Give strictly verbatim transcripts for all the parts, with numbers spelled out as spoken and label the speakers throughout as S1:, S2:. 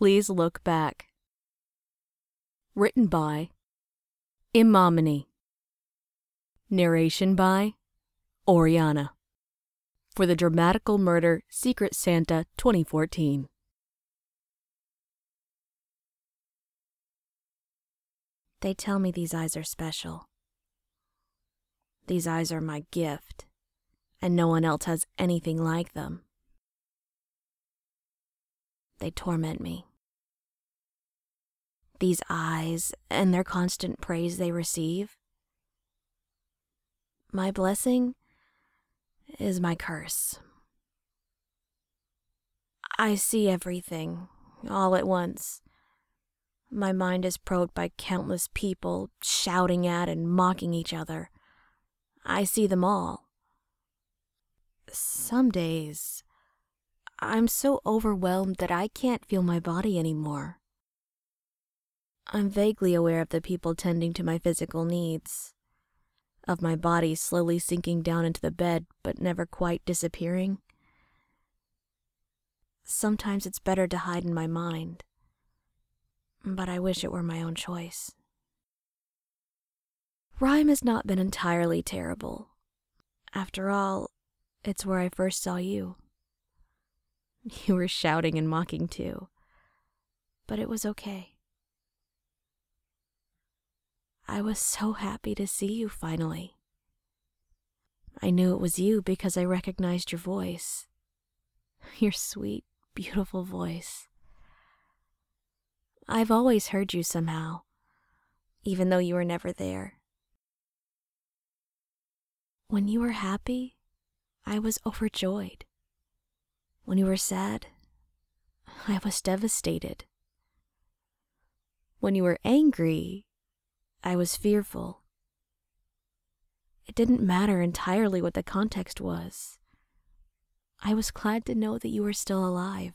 S1: Please Look Back. Written by Imamini. Narration by Oriana. For the Dramatical Murder Secret Santa twenty fourteen. They tell me these eyes are special. These eyes are my gift, and no one else has anything like them. They torment me. These eyes and their constant praise they receive. My blessing is my curse. I see everything, all at once. My mind is probed by countless people shouting at and mocking each other. I see them all. Some days, I'm so overwhelmed that I can't feel my body anymore. I'm vaguely aware of the people tending to my physical needs, of my body slowly sinking down into the bed but never quite disappearing. Sometimes it's better to hide in my mind, but I wish it were my own choice. Rhyme has not been entirely terrible. After all, it's where I first saw you. You were shouting and mocking too, but it was okay. I was so happy to see you finally. I knew it was you because I recognized your voice. Your sweet, beautiful voice. I've always heard you somehow, even though you were never there. When you were happy, I was overjoyed. When you were sad, I was devastated. When you were angry, I was fearful. It didn't matter entirely what the context was. I was glad to know that you were still alive.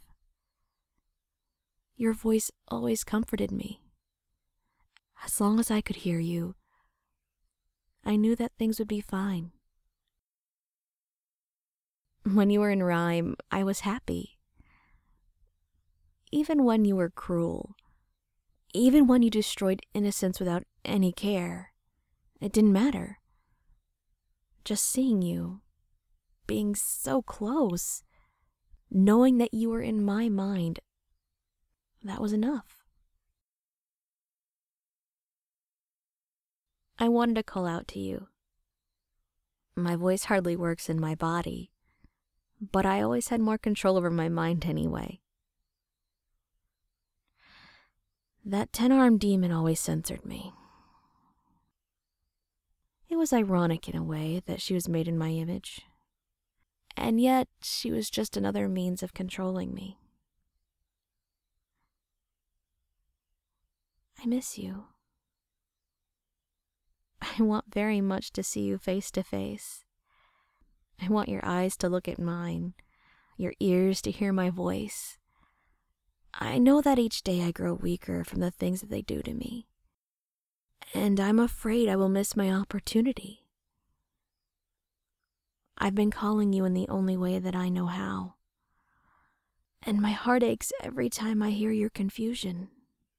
S1: Your voice always comforted me. As long as I could hear you, I knew that things would be fine. When you were in rhyme, I was happy. Even when you were cruel, even when you destroyed innocence without any care, it didn't matter. Just seeing you, being so close, knowing that you were in my mind, that was enough. I wanted to call out to you. My voice hardly works in my body, but I always had more control over my mind anyway. That ten-armed demon always censored me. It was ironic in a way that she was made in my image, and yet she was just another means of controlling me. I miss you. I want very much to see you face to face. I want your eyes to look at mine, your ears to hear my voice. I know that each day I grow weaker from the things that they do to me, and I'm afraid I will miss my opportunity. I've been calling you in the only way that I know how, and my heart aches every time I hear your confusion.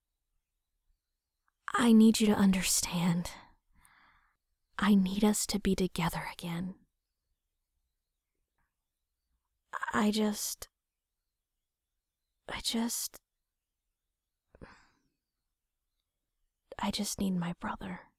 S1: I need you to understand. I need us to be together again. I just... I just... I just need my brother.